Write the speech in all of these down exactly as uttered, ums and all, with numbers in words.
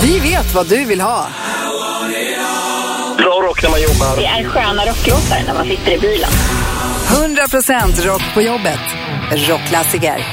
Vi vet vad du vill ha. Bra rock när man jobbar. Det är sköna rocklåtar när man sitter i bilen. hundra procent rock på jobbet. Rockklassiker.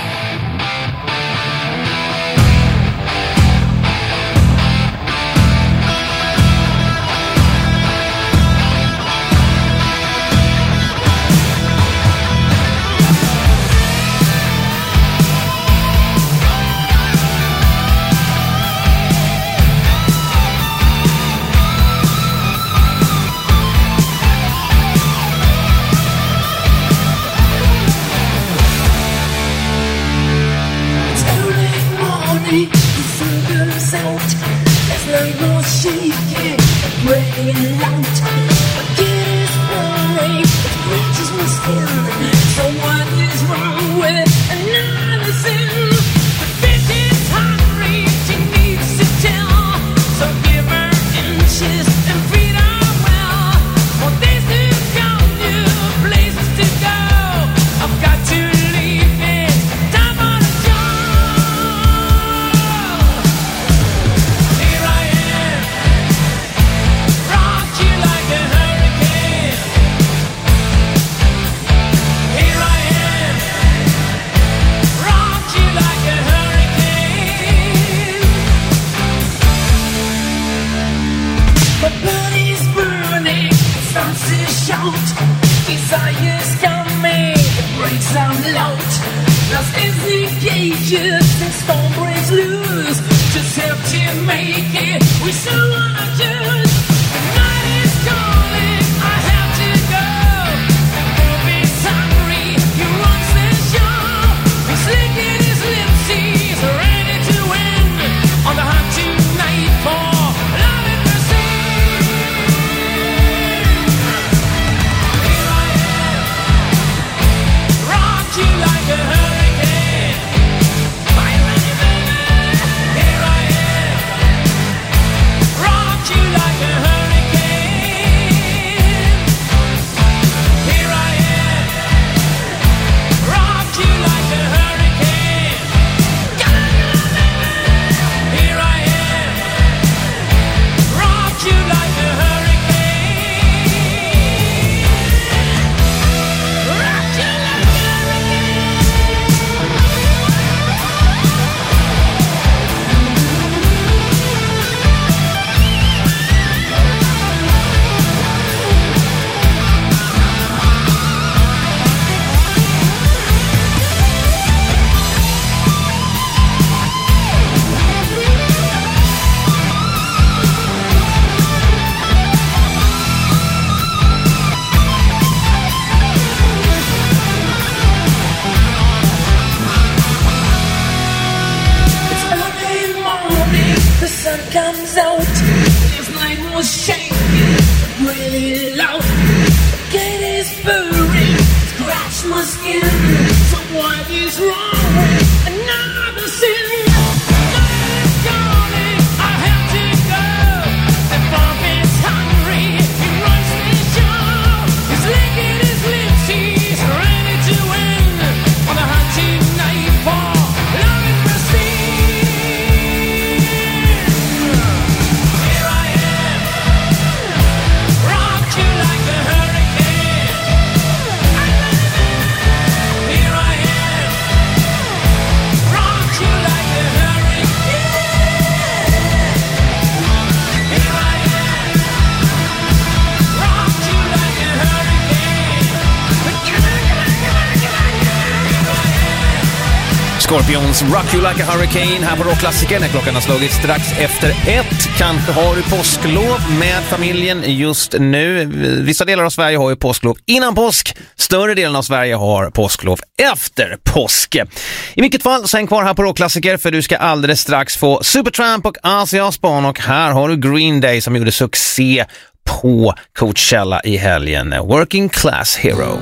Scorpions Rock You Like a Hurricane här på Rockklassiker när klockan har slagit strax efter ett. Kanske har du påsklov med familjen just nu. Vissa delar av Sverige har ju påsklov innan påsk. Större delen av Sverige har påsklov efter påsk. I vilket fall, sen kvar här på Rockklassiker för du ska alldeles strax få Supertramp och Ozzy Osbourne och här har du Green Day som gjorde succé på Coachella i helgen. Working Class Hero.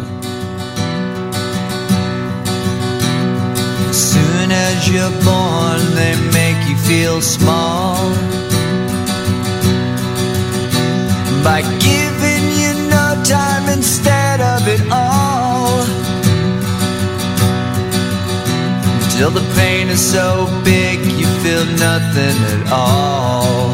As soon as you're born, they make you feel small by giving you no time instead of it all. Till the pain is so big you feel nothing at all.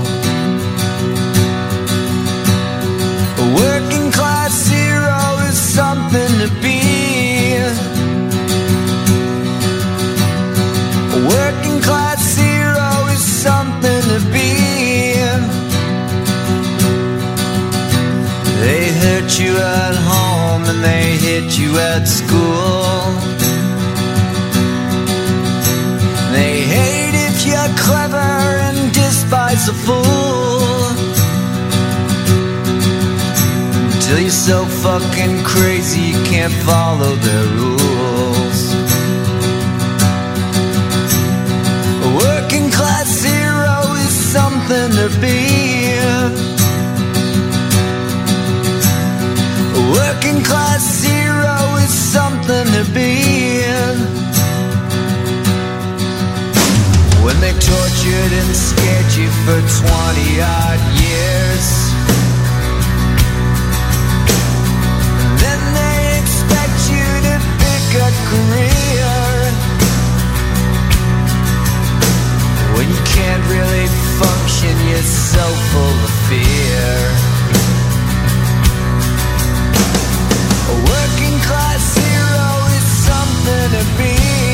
hurt you at home and they hit you at school. They hate if you're clever and despise a fool. Until you're so fucking crazy you can't follow their rules. A working class hero is something to be. A working class hero is something to be. When they tortured and scared you for twenty odd years, then they expect you to pick a career when you can't really function, you're so full of fear. A working class hero is something to be.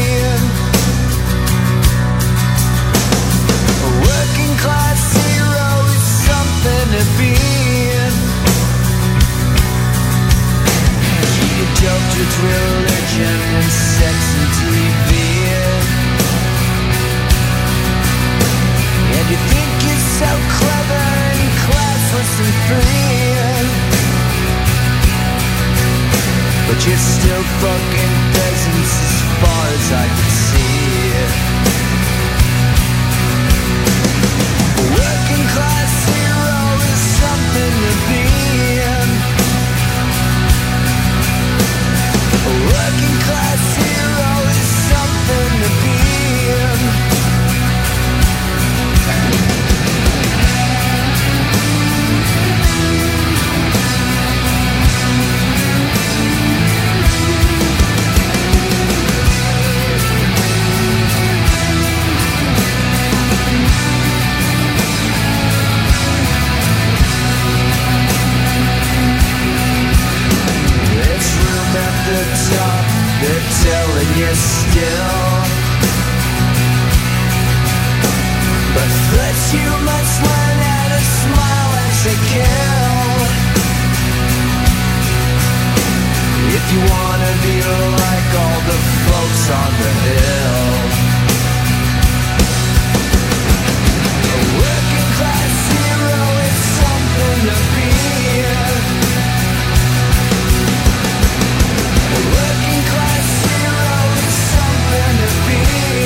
A working class hero is something to be. You joked with religion and sex and T V, and you think you're so clever and classless and free, but you're still fucking peasants as far as I can see. A working class hero is something to be. A working class hero is something to be. Top, they're telling you still, but first you must learn how to smile as a kill. If you wanna be like all the folks on the hill. A working class hero is something to be. A working class hero is something to be.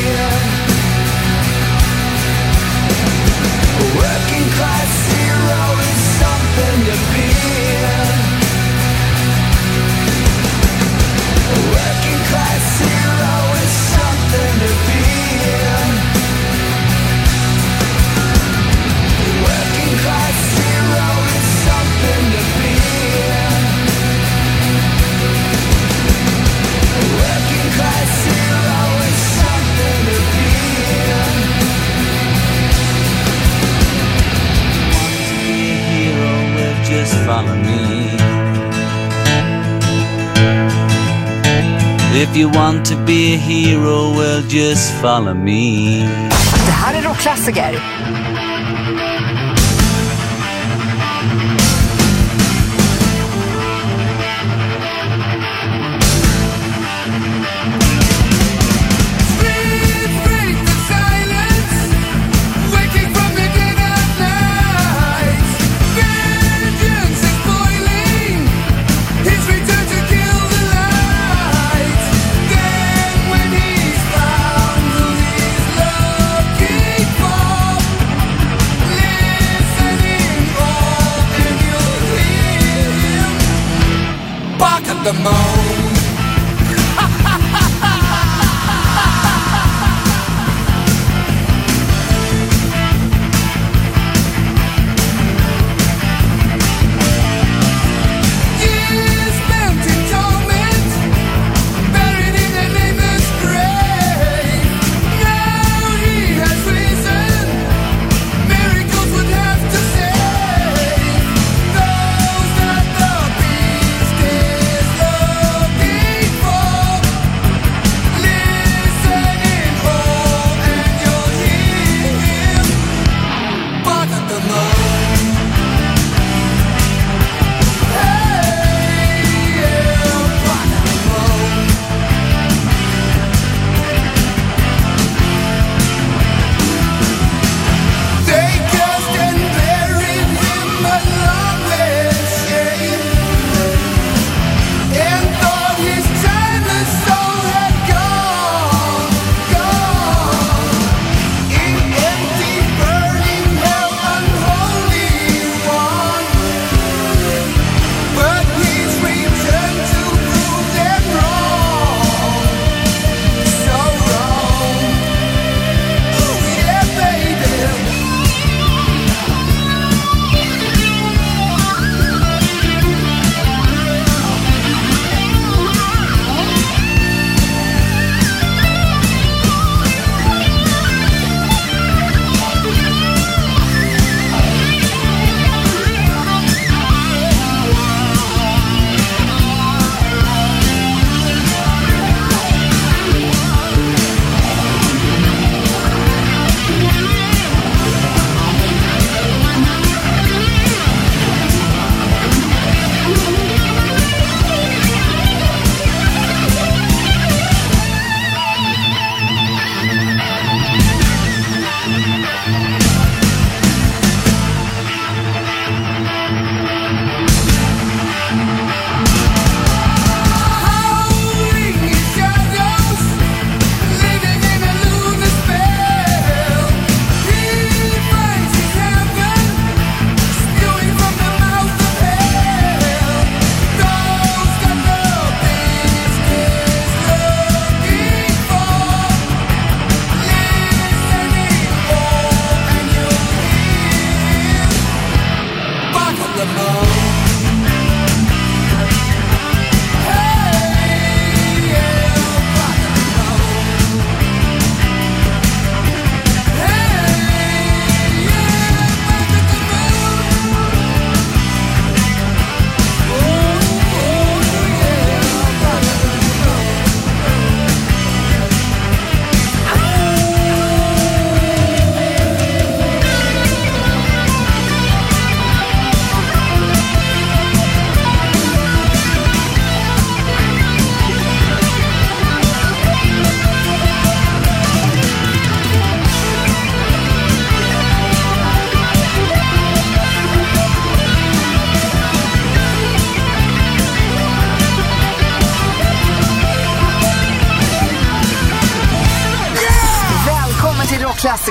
A working class hero is something to be. A working class hero is something to be. A working class hero is something to be. Working class hero is something to be. Want to be a hero? Well, just follow me. If you want to be a hero, well, just follow me. Det här är rockklassiker. The moon.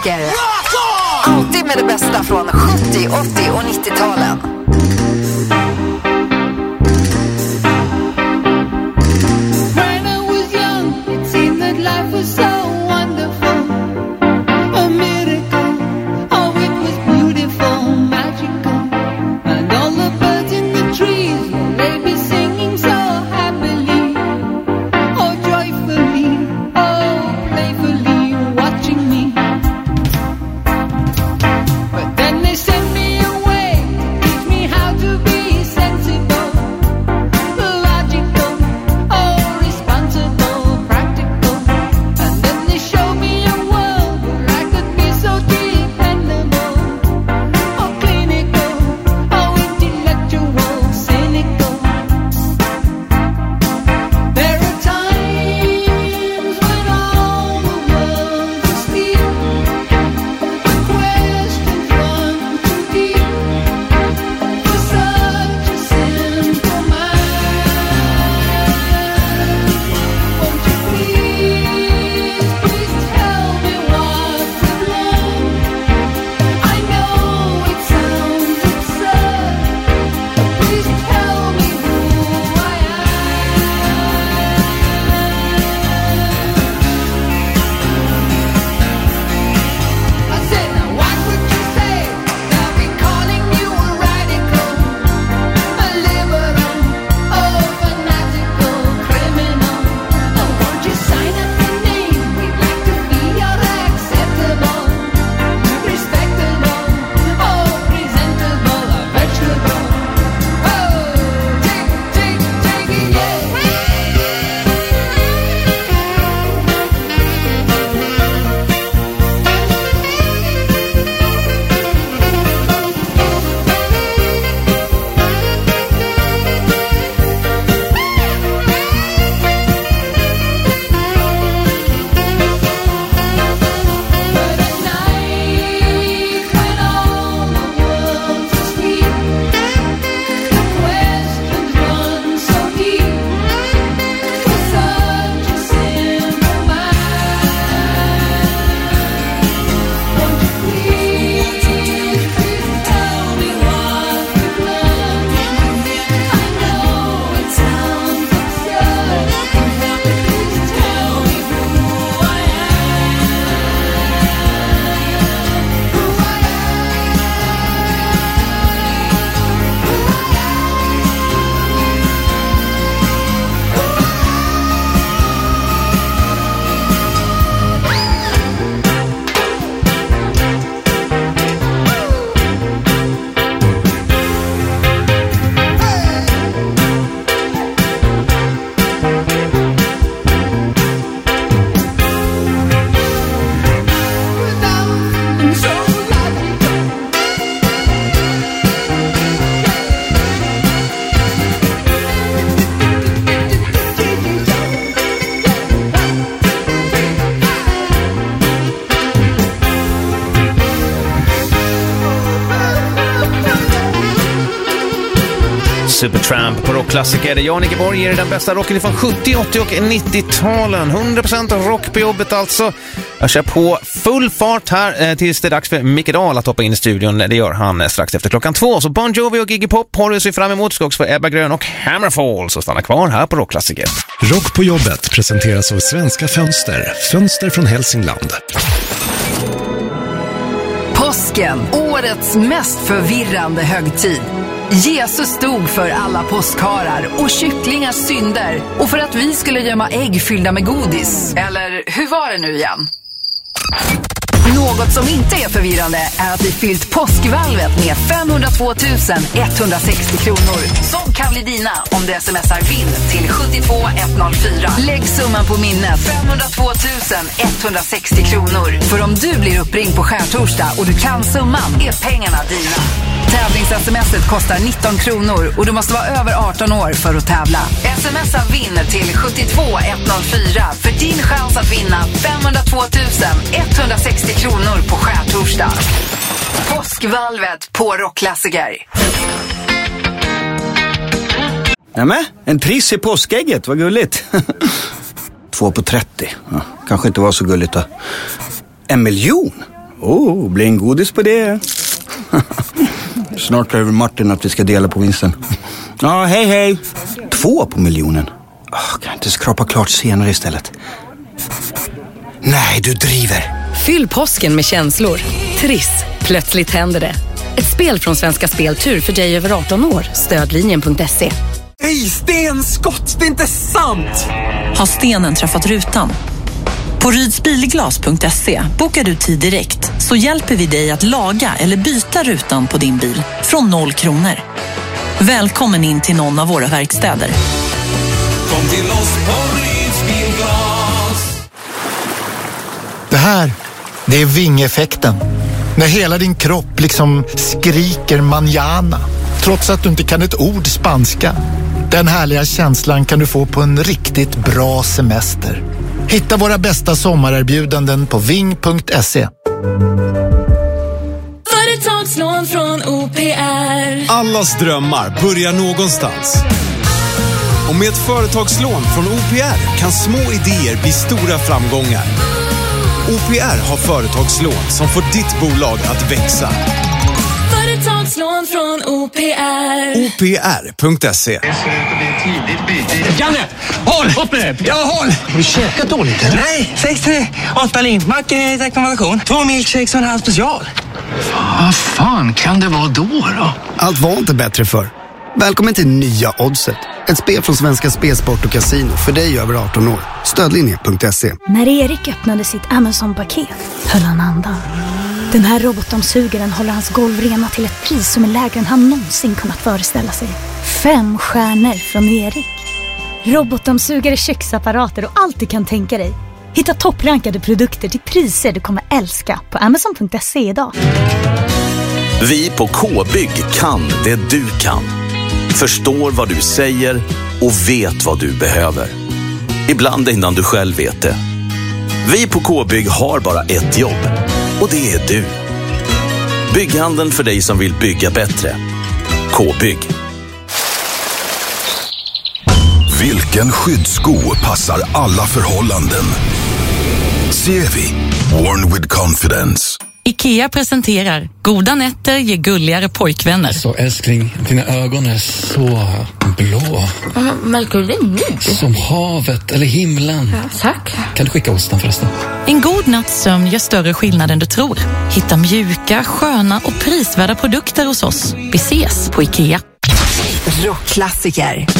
Rockklassiker. Alltid med det bästa från sjuttio, åttio och nittio-talen. When I was young, it seemed that life was so wonderful. A miracle, oh it was beautiful, magical. And all the birds in the trees, they be singing so happily. Oh joyfully, oh playfully, watching me. But then they sent me away to teach me how to be sensible, logical, oh responsible, practical. And then they showed me a world where I could be so dependable, oh clinical, oh intellectual, cynical. There are times when all the world is asleep, the questions run too deep for such a simple mind. Won't you please, please tell me what we've learned? I know it sounds absurd, but please tell me who I am. I said, now what would you say? They'll be calling you a radical, a liberal, oh fanatical criminal. Oh, won't you sign up your name? We'd like to be your acceptable, respectable, oh presentable, a vegetable. Oh, take, take, take it, yeah. But at night, when all the world's asleep, the questions run so deep for such a simple mind. Won't you please, please tell me what we've learned? I know it sounds absurd, please tell me who I am. Who I without and so logical. Supertramp på rockklassiker. Jag, Nicke Borg, ger er den bästa rocken från sjuttio, åttio och nittio-talen. hundra procent rock på jobbet alltså. Jag kör på full fart här eh, tills det är dags för Micke Dahl att hoppa in i studion. Det gör han eh, strax efter klockan två. Så Bon Jovi och Iggy Pop har du sig fram emot. Ska också få Ebba Grön och Hammerfall. Så stanna kvar här på rockklassiker. Rock på jobbet presenteras av Svenska Fönster. Fönster från Hälsingland. Påsken, årets mest förvirrande högtid. Jesus stod för alla påskharar och kycklingars synder och för att vi skulle gömma ägg fyllda med godis. Eller hur var det nu igen? Något som inte är förvirrande är att vi fyllt påskvalvet med femhundratvå tusen etthundrasextio kronor. Som kan bli dina om du smsar vinn till sjuttiotvå etthundrafyra. Lägg summan på minnet femhundratvå tusen etthundrasextio kronor. För om du blir uppringd på skärtorsdag och du kan summan är pengarna dina. Tävlings-smset kostar nitton kronor och du måste vara över arton år för att tävla. Smsa vinner till sjuttiotvå etthundrafyra för din chans att vinna femhundratvå tusen etthundrasextio kronor på skärtorsdag. Påskvalvet på rockklassiker. Nämen, en triss i påskägget, vad gulligt. Två på trettio, ja, kanske inte var så gulligt då. En miljon? Oh, blir en godis på det. Snart över Martin att vi ska dela på vinsten. Ja, hej hej. Två på miljonen. Oh, kan jag inte skrapa klart senare istället? Nej, du driver. Fyll påsken med känslor. Triss. Plötsligt händer det. Ett spel från Svenska Speltur för dig över arton år. Stödlinjen punkt se. Hej, stenskott! Det är inte sant! Har stenen träffat rutan? På rydsbilglas punkt se bokar du tid direkt så hjälper vi dig att laga eller byta rutan på din bil från noll kronor. Välkommen in till någon av våra verkstäder. Kom till oss på Rydsbilglas. Det här, det är vingeffekten. När hela din kropp liksom skriker manjana trots att du inte kan ett ord spanska. Den härliga känslan kan du få på en riktigt bra semester. Hitta våra bästa sommarerbjudanden på ving punkt se. Företagslån från O P R. Allas drömmar börjar någonstans. Och med ett företagslån från O P R kan små idéer bli stora framgångar. O P R har företagslån som får ditt bolag att växa. Företagslån från O P R. O P R punkt se. Janne, håll! Upp med det! Ja, håll! Har du käkat dåligt eller? Nej, sex tre. Åtta lin. Macke, rekommendation. Två milkshakes och en halv special. Vad fan kan det vara då då? Allt var inte bättre för. Välkommen till nya Oddset. Ett spel från Svenska Spelsport och Casino för dig över arton år. Stödlinjen punkt se. När Erik öppnade sitt Amazon-paket höll han andan. Den här robotdammsugaren håller hans golv rena till ett pris som är lägre än han någonsin kunnat föreställa sig. Fem stjärnor från Erik. Robotdammsugare, köksapparater och allt du kan tänka dig. Hitta topprankade produkter till priser du kommer älska på amazon punkt se idag. Vi på K-bygg kan det du kan. Förstår vad du säger och vet vad du behöver. Ibland innan du själv vet det. Vi på K-bygg har bara ett jobb. Och det är du. Bygghandeln för dig som vill bygga bättre. K-bygg. Vilken skyddssko passar alla förhållanden? Sevi. Worn with confidence. IKEA presenterar Goda nätter ger gulligare pojkvänner. Så älskling, dina ögon är så blå. Märker du det nu? Som havet eller himlen. Ja, tack. Kan du skicka osten förresten? En god natts sömn gör större skillnad än du tror. Hitta mjuka, sköna och prisvärda produkter hos oss. Vi ses på IKEA. Rockklassiker.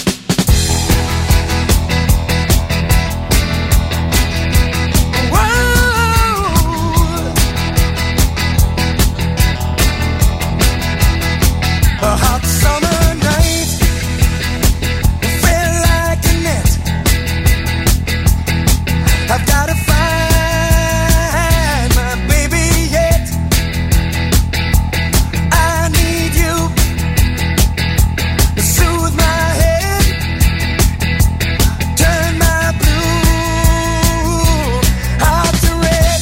A hot summer night, it felt like a net. I've got to find my baby yet. I need you to soothe my head, turn my blue out to red.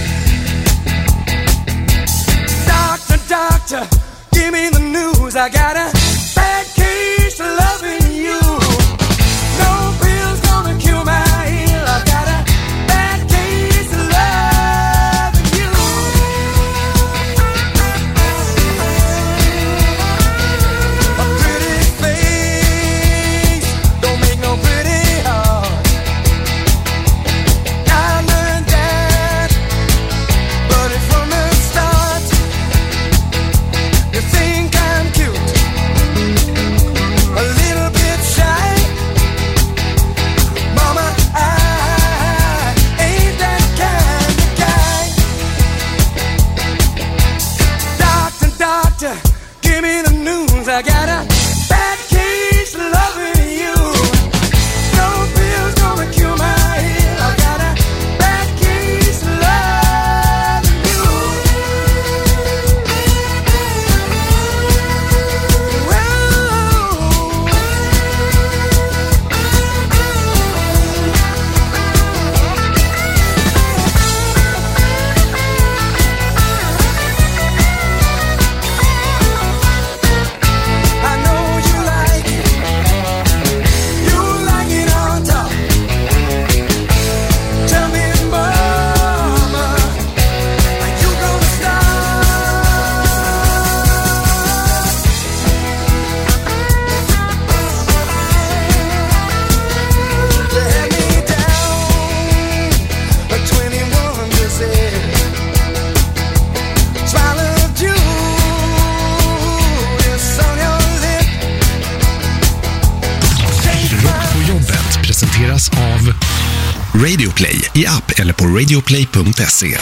Doctor, doctor, give me the news. I got a bad case of loving you. No pills gonna cure my ill. I got a bad case of loving you. A pretty face don't make no pretty heart. I learned that, but it's from the start. You think I'm cute, a little bit shy. Mama, I ain't that kind of guy. Doctor, doctor, give me the news. I got a bad case of loving you. No pills gonna cure my ill. I got a bad case of loving you. I know Radio Play i app eller på radioplay punkt se.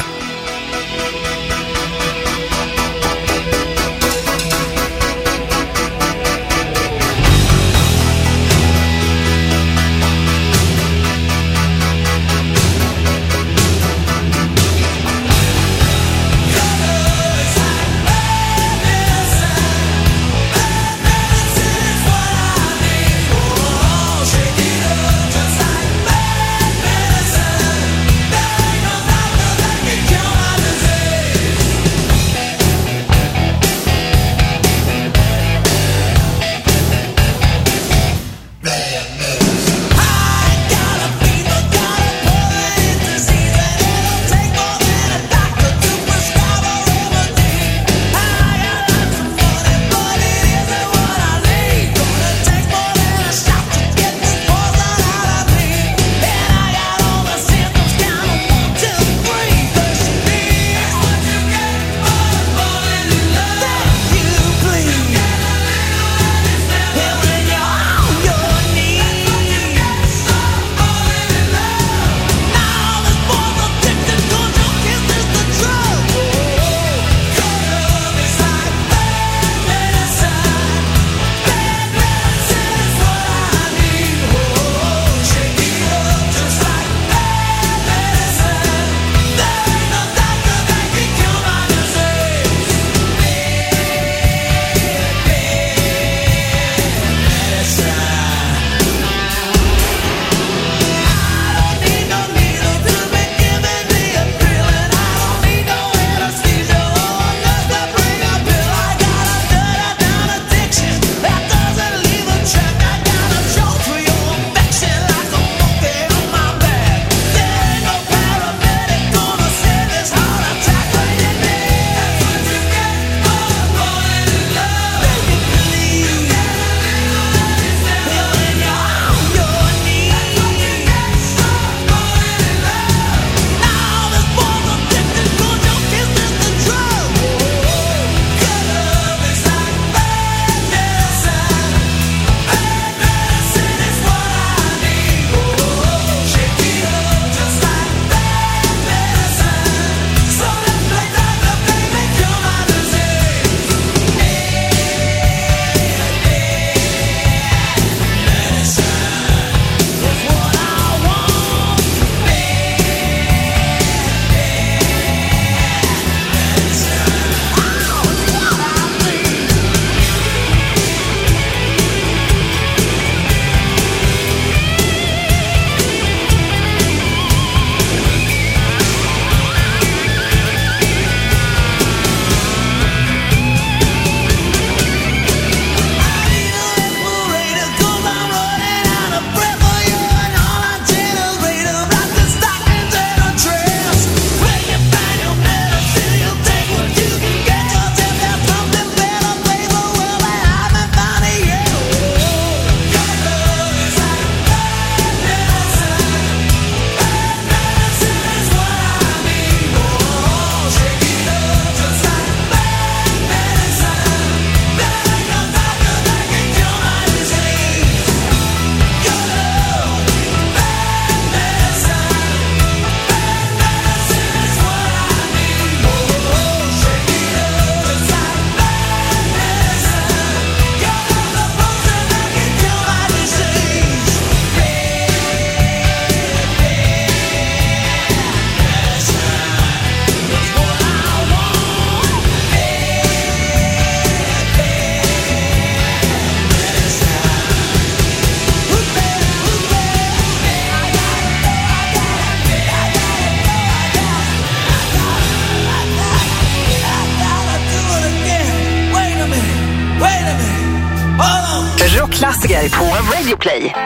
Rockklassiker på Radio Play.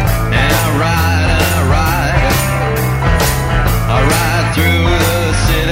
Through the city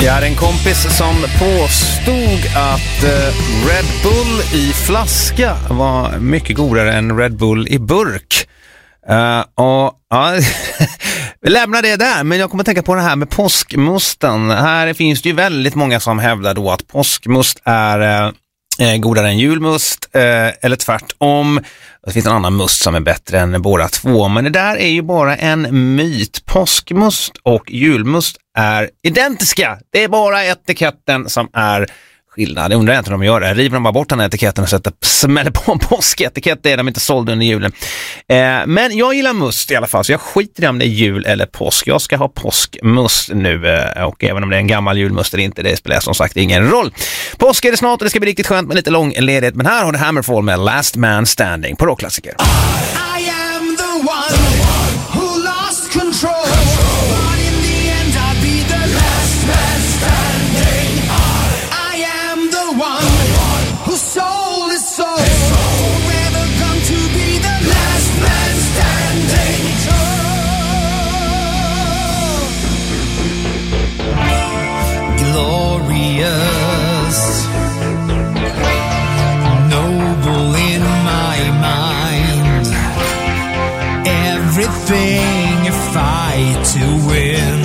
Jag hade en kompis som påstod att eh, Red Bull i flaska var mycket godare än Red Bull i burk. Uh, och ja, vi lämnar det där, men jag kommer att tänka på det här med påskmusten. Här finns det ju väldigt många som hävdar då att påskmust är eh, godare än julmust, eh, eller tvärtom. Det finns en annan must som är bättre än båda två, men det där är ju bara en myt. Påskmust och julmust är identiska. Det är bara etiketten som är skillnad. Jag undrar inte om de gör det. River de bara bort den här etiketten och sätter, smäller på en påsketikett. Det är de inte sålda under julen. Eh, men jag gillar must i alla fall, så jag skiter i om det är jul eller påsk. Jag ska ha påskmust nu, eh, och även om det är en gammal julmust eller inte, det spelar som sagt ingen roll. Påsk är det snart och det ska bli riktigt skönt med lite lång ledighet. Men här har du Hammerfall med Last Man Standing på Rockklassiker. I am the one who lost control. But in the end I'll be the last man standing. I am the one whose soul is sold. Forever come to be the last man standing. Glorious, noble in my mind. Everything a fight to win.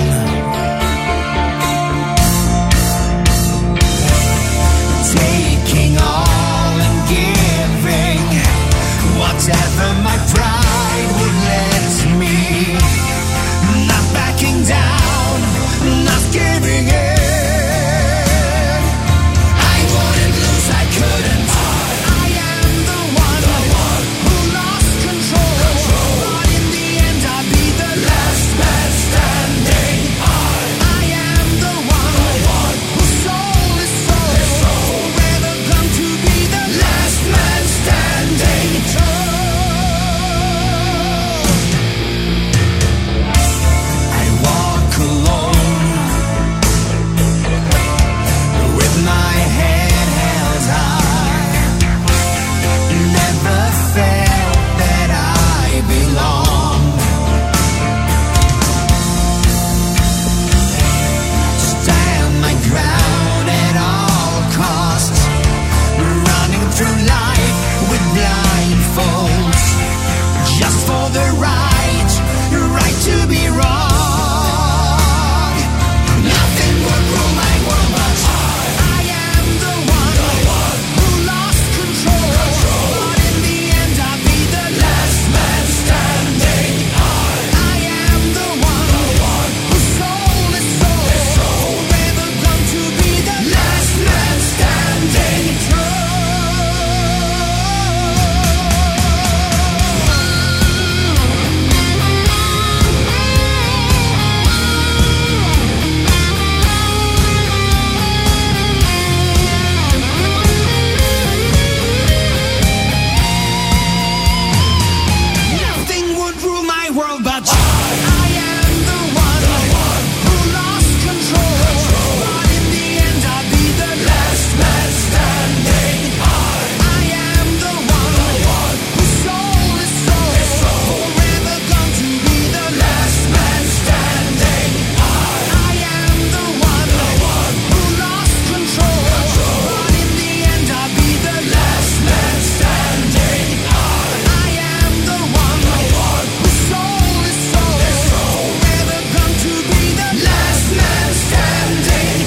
Taking all and giving whatever my pride would let me. Not backing down, not giving in. I wouldn't lose, I couldn't. I am the one who lost control. But in the end I'll be the last man standing. I am the one whose soul is sold. Forever come to be the last man standing. I walk alone with my head held high. Never felt that I belonged. Stand my ground at all costs. Running through life with blindfolds. Just for the right, right to be wrong. Nothing would rule my world but I am the one who lost control. But in the end I'll be the last man standing. I am the one whose soul is sold. Forever come to be the last man standing. Nothing would rule my world but I am the one who lost control. But in the end I'll be the last man standing. I am the one whose soul is sold. Forever come to be the last man standing. I am the one who lost control. But in the end I'll be the last man standing. I am the one whose soul is sold. Forever come to be the last man standing.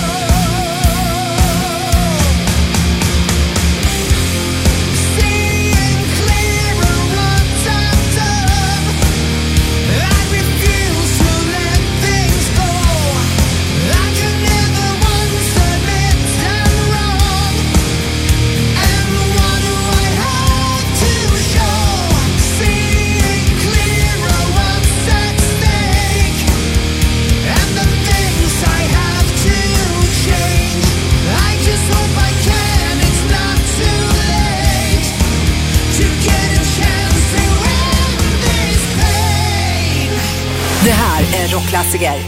Seeing clearer what I've done, I refuse to let things go. I can never once admit I'm wrong, and what do I have to show? Seeing clearer what's at stake, and the things I have to change. I just hope I can, it's not too late to get a chance to end this pain. Det här är Rockklassiker.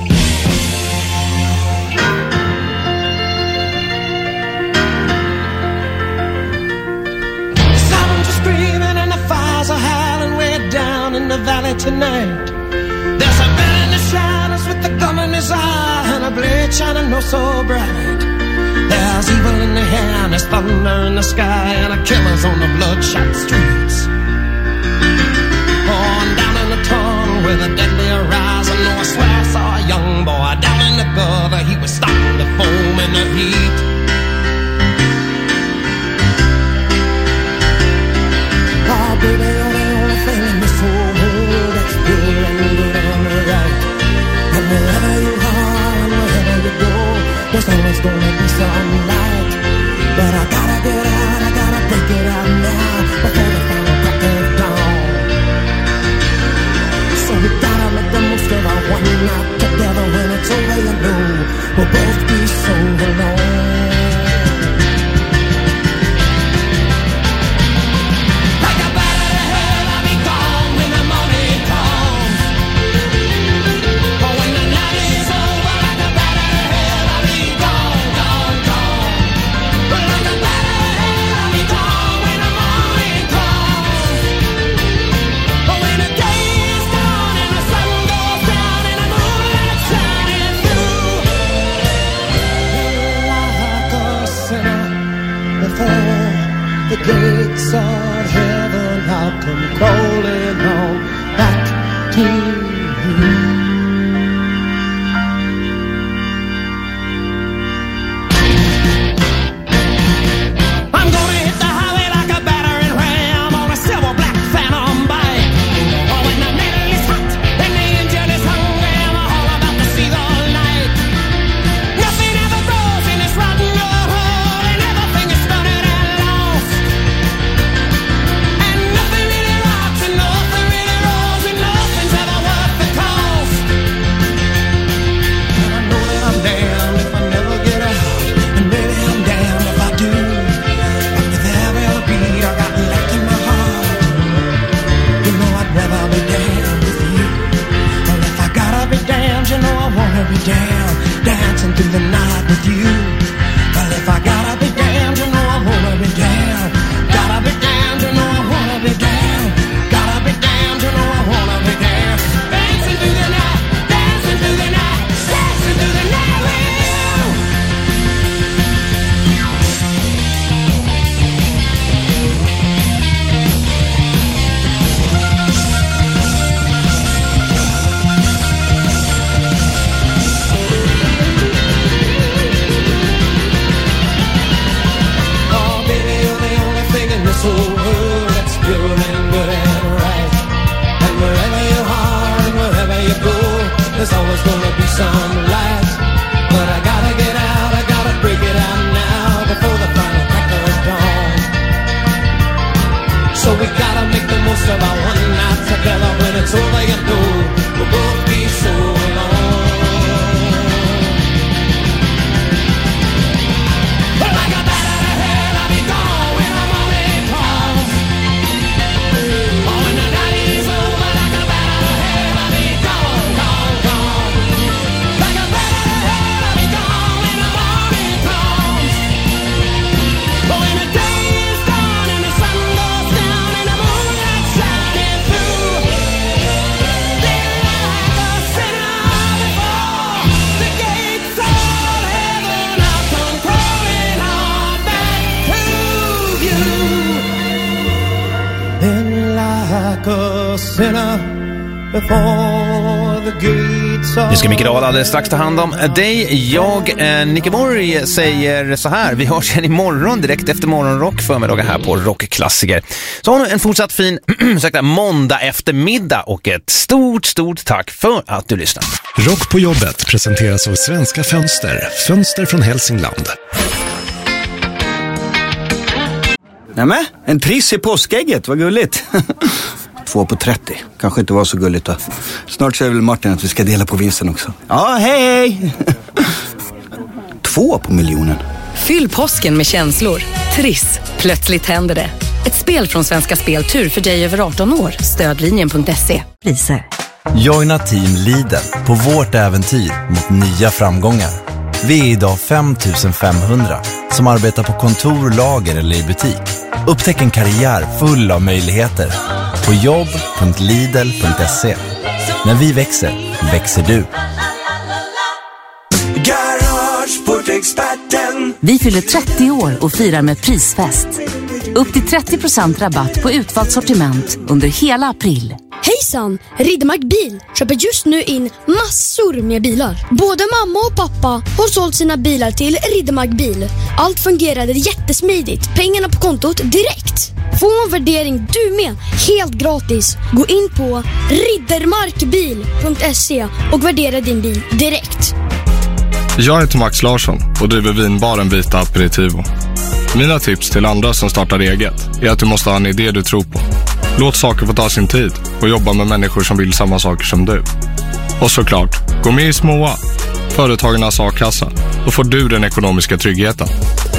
Sound just screaming and the fires are howling way down in the valley tonight. There's a man in the shadows with the gun in his eye and a blade shining oh so bright. There's evil in the air and there's thunder in the sky and a killer's on the bloodshot streets. Oh, and down in the tunnel with a deadly horizon, oh, I swear I saw a young boy down in the gutter. He was starting to foam in the heat. Oh, baby, you're the only thing in this whole world that's pure and good and right. And wherever you are and wherever you go, there's always gonna be some light. But I gotta get out, I gotta break it out now before the final crack of dawn. So we gotta make the most of our one night together. When it's over, you know we'll both be so alone. The gates of heaven, I'll come crawling on back to you. I'm gonna hit the highway like a battering ram on a silver black phantom bike. Oh, when the metal is hot and the engine is hungry, I'm all about to see the light. Nothing ever grows in this rotten old hole, and everything is stunted and lost. And nothing really rocks and nothing really rolls, and nothing's ever worth the cost. And I know that I'm damned if I never get out, and maybe I'm damned if I do. But with every beat I got left in my heart, you know I'd rather be damned with you. Well, if I gotta be damned, you know I wanna be damned, dancing through the night with you. Well, if I gotta be damned, you know I wanna be damned. Gotta be damned, you know I wanna be damned. Gotta be damned, you know I wanna be damned. Dancing through the night, dancing through the night, dancing through the night with you. Oh, baby, you're the only thing in this whole world that's pure and good and right. And wherever you are and wherever you go, there's always gonna be some light. But I gotta get out, I gotta break it out now before the final crack of dawn. So we gotta make the most of our one night together. When it's over, you know we'll both be so alone. But like a bat out of hell, I'll be gone when the morning comes. Oh, when the night is over, like a bat out of hell, I'll be gone, gone, gone. Like a bat out of hell, I'll be gone when the morning comes. But when the day is done and the sun goes down and the moonlight shining through, then like a sinner before the gates of heaven, I'll come crawling on back to you. Then like a sinner before the gates of Nu ska Mikael Dahl alldeles strax ta hand om dig. Jag, eh, Nicke Borg, säger så här. Vi hörs igen imorgon direkt efter morgonrock förmiddagar här på Rockklassiker. Så har nu en fortsatt fin ursäkta, måndag eftermiddag och ett stort, stort tack för att du lyssnar. Rock på jobbet presenteras av Svenska Fönster. Fönster från Hälsingland. Nämen, en triss i påskägget, vad gulligt. Två på trettio, kanske inte var så gulligt då. Snart säger väl Martin att vi ska dela på vinsten också. Ja, hej hej! Två på miljonen. Fyll påsken med känslor. Triss, plötsligt händer det. Ett spel från Svenska Speltur för dig över arton år. Stödlinjen punkt se. Priser. Joina Team Lidl på vårt äventyr mot nya framgångar. Vi är idag fem tusen femhundra som arbetar på kontor, lager eller i butik. Upptäck en karriär full av möjligheter på jobb punkt lidl punkt se. När vi växer, växer du. Got Vi fyller trettio år och firar med prisfest. Upp till trettio procent rabatt på utvalt sortiment under hela april. Hejsan! Riddermark Bil köper just nu in massor med bilar. Både mamma och pappa har sålt sina bilar till Riddermark Bil. Allt fungerade jättesmidigt. Pengarna på kontot direkt. Få en värdering du med, helt gratis. Gå in på riddermarkbil punkt se och värdera din bil direkt. Jag heter Max Larsson och driver vinbaren Vita Aperitivo. Mina tips till andra som startar eget är att du måste ha en idé du tror på. Låt saker få ta sin tid och jobba med människor som vill samma saker som du. Och såklart, gå med i Småa, Företagarnas A-kassa. Då får du den ekonomiska tryggheten.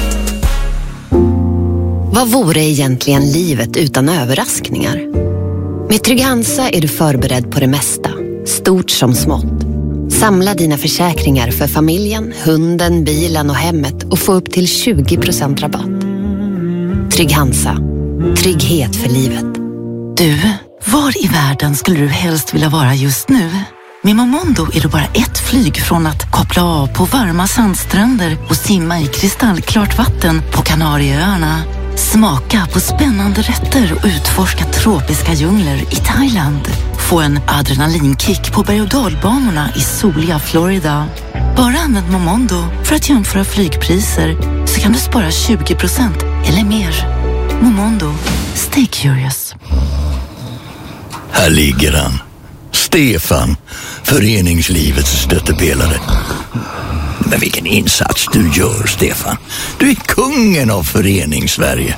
Vad vore egentligen livet utan överraskningar? Med Trygg-Hansa är du förberedd på det mesta, stort som smått. Samla dina försäkringar för familjen, hunden, bilen och hemmet och få upp till tjugo procent rabatt. Trygg-Hansa. Trygghet för livet. Du, var i världen skulle du helst vilja vara just nu? Med Momondo är det bara ett flyg från att koppla av på varma sandstränder och simma i kristallklart vatten på Kanarieöarna. Smaka på spännande rätter och utforska tropiska djungler i Thailand. Få en adrenalinkick på berg- och dalbanorna i soliga Florida. Bara använd Momondo för att jämföra flygpriser så kan du spara tjugo procent eller mer. Momondo. Stay curious. Här ligger han. Stefan, föreningslivets stöttepelare. Men vilken insats du gör, Stefan. Du är kungen av föreningssverige.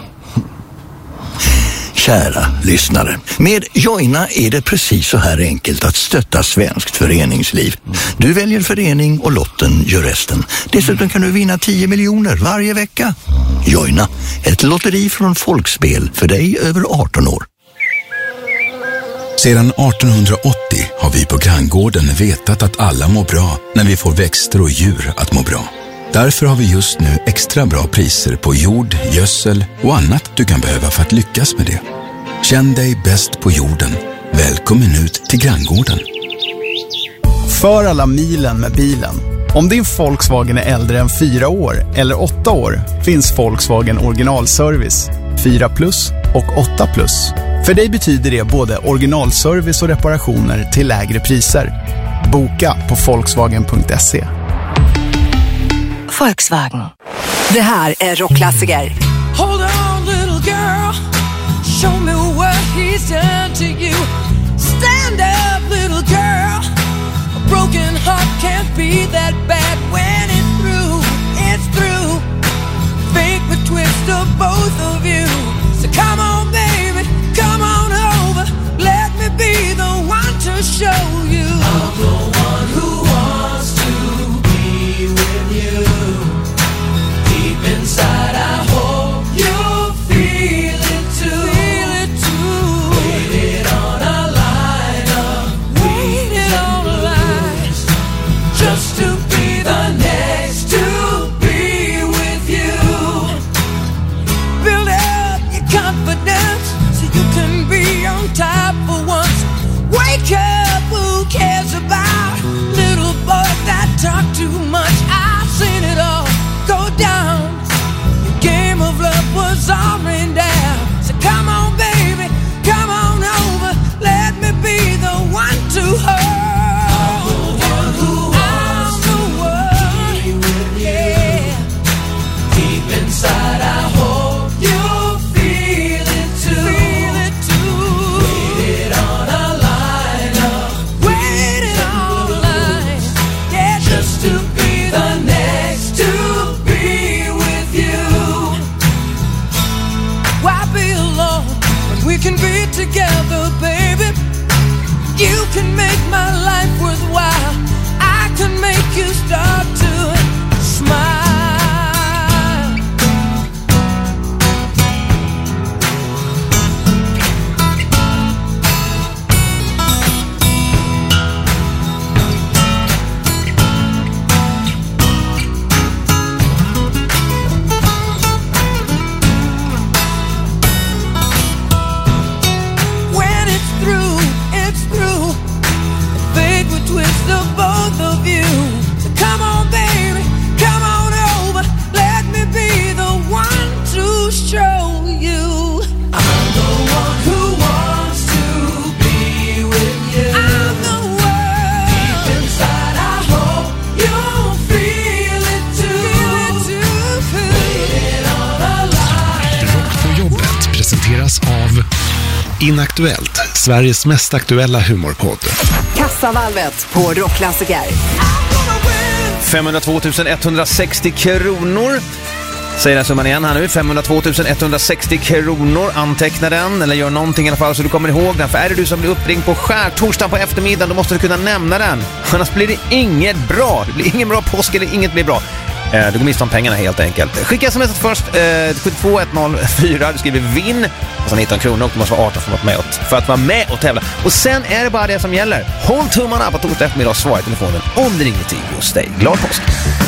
Kära lyssnare, med Joina är det precis så här enkelt att stötta svenskt föreningsliv. Du väljer förening och lotten gör resten. Dessutom kan du vinna tio miljoner varje vecka. Joina, ett lotteri från Folkspel för dig över arton år. Sedan artonhundraåttio har vi på Granngården vetat att alla mår bra när vi får växter och djur att må bra. Därför har vi just nu extra bra priser på jord, gödsel och annat du kan behöva för att lyckas med det. Känn dig bäst på jorden. Välkommen ut till Granngården. För alla milen med bilen. Om din Volkswagen är äldre än fyra år eller åtta år finns Volkswagen originalservice, fyra plus och åtta plus. För dig betyder det både originalservice och reparationer till lägre priser. Boka på volkswagen punkt se. Volkswagen. Det här är rockklassiker. Hold on, little girl. Show me what he's done to you. Stand up, little girl. A broken heart can't be that bad when it's through. It's through. Fake the twist of both of you. So come on, baby, come on over. Let me be the one to show you. I'm the one who wants to be with you. Deep inside, I hope you feel it too. Feel it too. Waited on a line of waited on a line just to be the next to be with you. Build up your confidence so you can be on top for once. Wake up, who cares about little boys that talk too much? I've seen it all go down. The game of love was on and down. So come on, baby, come on over. Let me be the one to hold. I'm the one who wants Inaktuellt, Sveriges mest aktuella humorpodd. Kassavalvet på Rockklassiker. femhundratvå tusen etthundrasextio kronor. Säger den summan igen här nu. femhundratvå tusen etthundrasextio kronor. Anteckna den eller gör någonting i alla fall så du kommer ihåg den. För är det du som blir uppringd på skärtorsdagen på eftermiddagen, då måste du kunna nämna den. Annars blir det inget bra. Det blir ingen bra påsk eller inget blir bra. Du går miste om pengarna helt enkelt. Skicka smset först eh, sju två ett noll fyra. Du skriver vinn. Alltså nitton kronor och du måste vara arton för att vara med och, för att vara med och tävla. Och sen är det bara det som gäller. Håll tummarna på torsdag eftermiddag och svara i telefonen om det ringer till just dig. Glad påsk!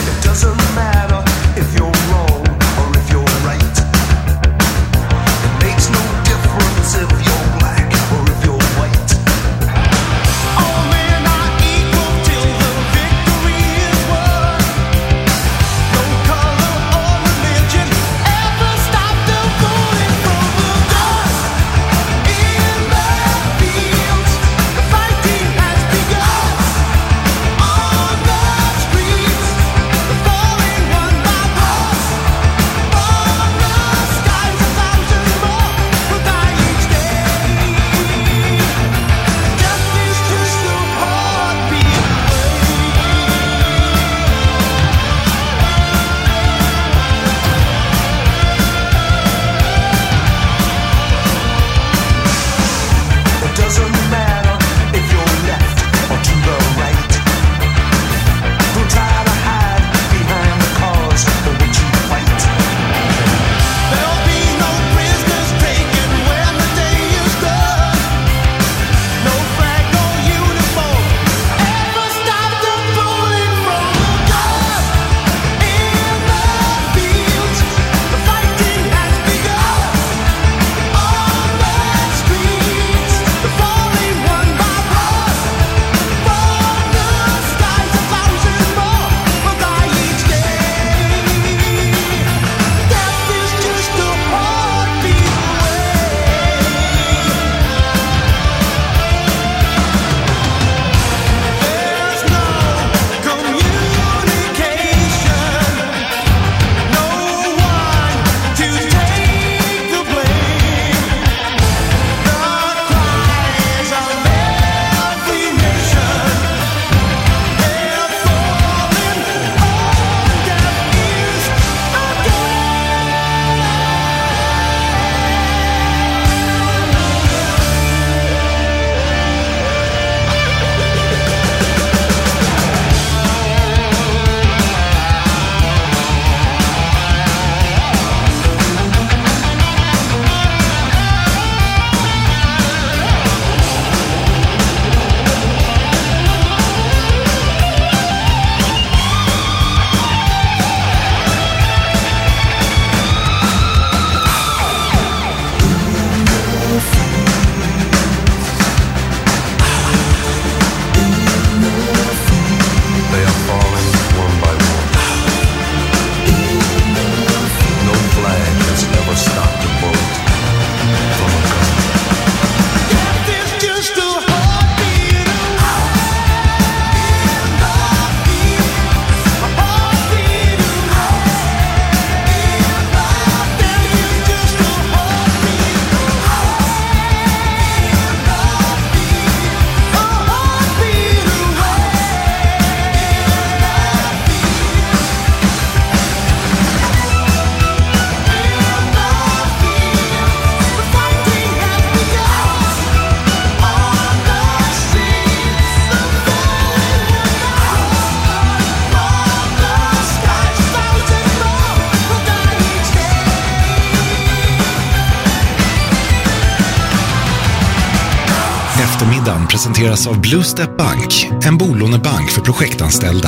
Eftermiddagen presenteras av Blue Step Bank, en bolånebank för projektanställda.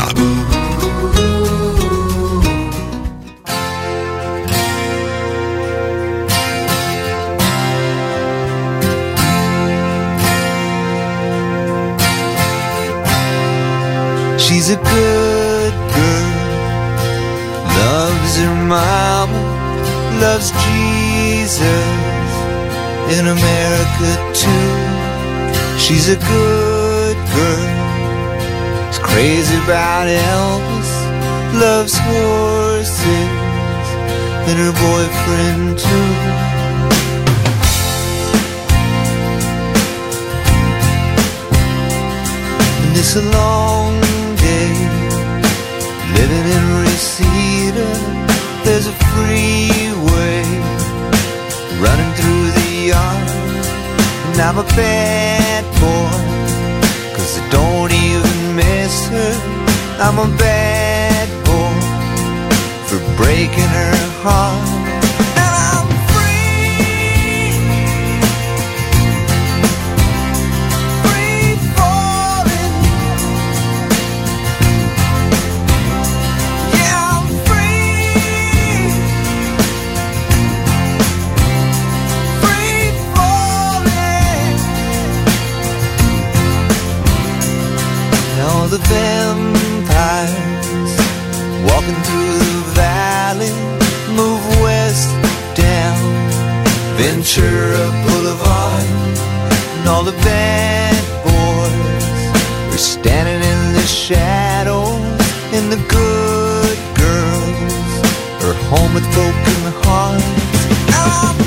She's a good girl, loves her mama, loves Jesus in America too. She's a good girl, is crazy about Elvis, loves horses and her boyfriend too. It's a long day living in Reseda. There's a freeway running through the yard, and I'm a bad boy, 'cause I don't even miss her. I'm a bad boy for breaking her heart. The vampires walking through the valley move west down Ventura Boulevard, and all the bad boys are standing in the shadows, and the good girls are home with broken hearts. I'm